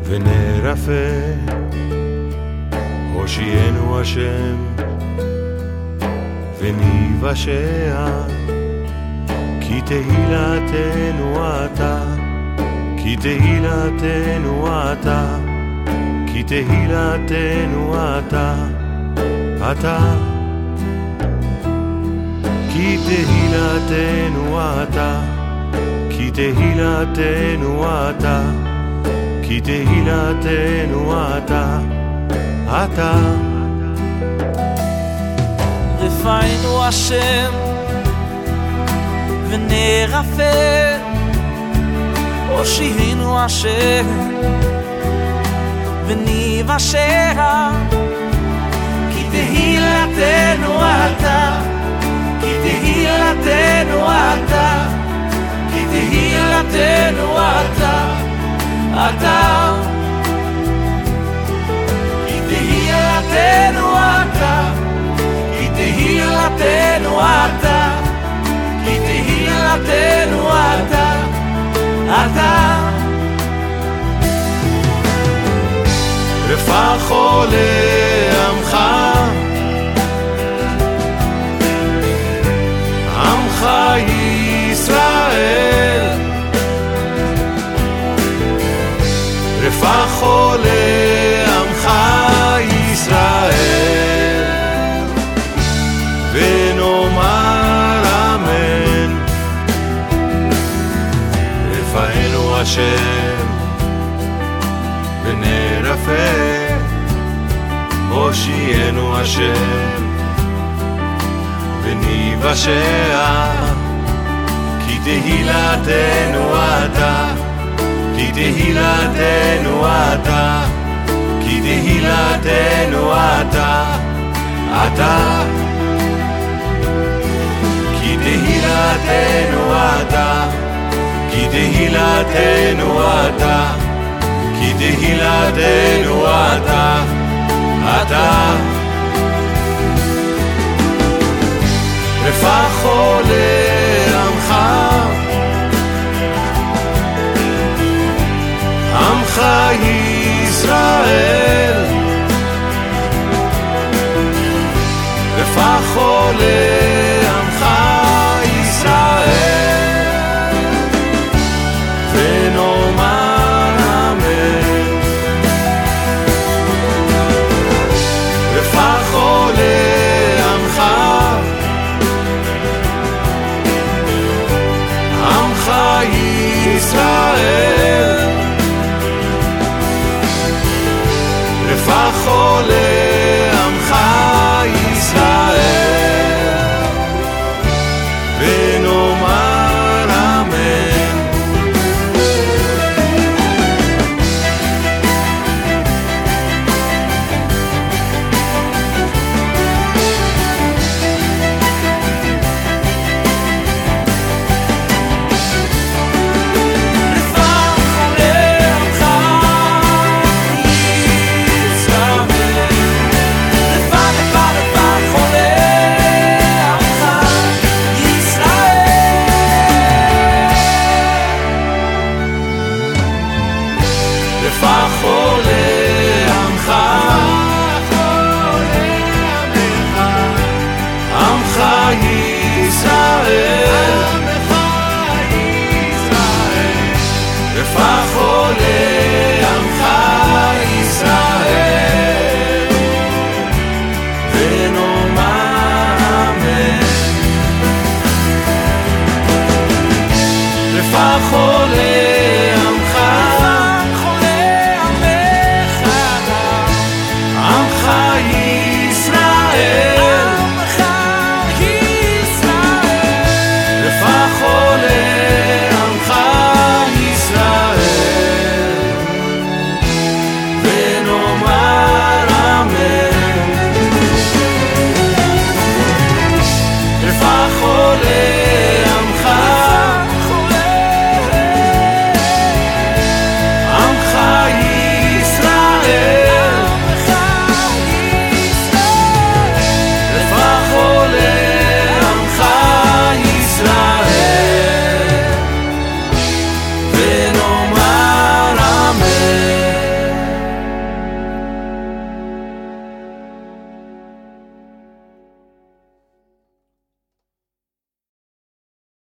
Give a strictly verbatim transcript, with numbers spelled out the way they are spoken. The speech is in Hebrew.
ונרפא, הושיענו השם וניוושע, כי תהילתנו אתה, כי תהילתנו אתה, כי תהילתנו אתה, אתה, כי תהילתנו אתה, כי תהילתנו אתה, כי תהילתנו אתה, אתה. רפאנו השם ונרפא, הושיענו השם וניוושע, כי תהילתנו אתה, כי תהילתנו אתה, כי תהילתנו אתה, אתה, כי תהילתנו אתה, כי תהילתנו אתה, כי תהילתנו אתה, אתה. רפא חולי עמך, עמך ישראל, רפא חולי עמך ישראל, ונאמר אמן. רפאנו השם ונרפא, הושיענו השם וניוושע, כי תהילתנו אתה, כי תהילתנו אתה, כי תהילתנו אתה, אתה, כי תהילתנו אתה, כי תהילתנו אתה, כי תהילתנו אתה, אתה. רפא חולי עמך, עמך ישראל, רפא חולי עמך ישראל, ונאמר אמן. רפא חולי עמך, עמך ישראל, רפא חולי עמך ישראל, ונאמר אמן. רפא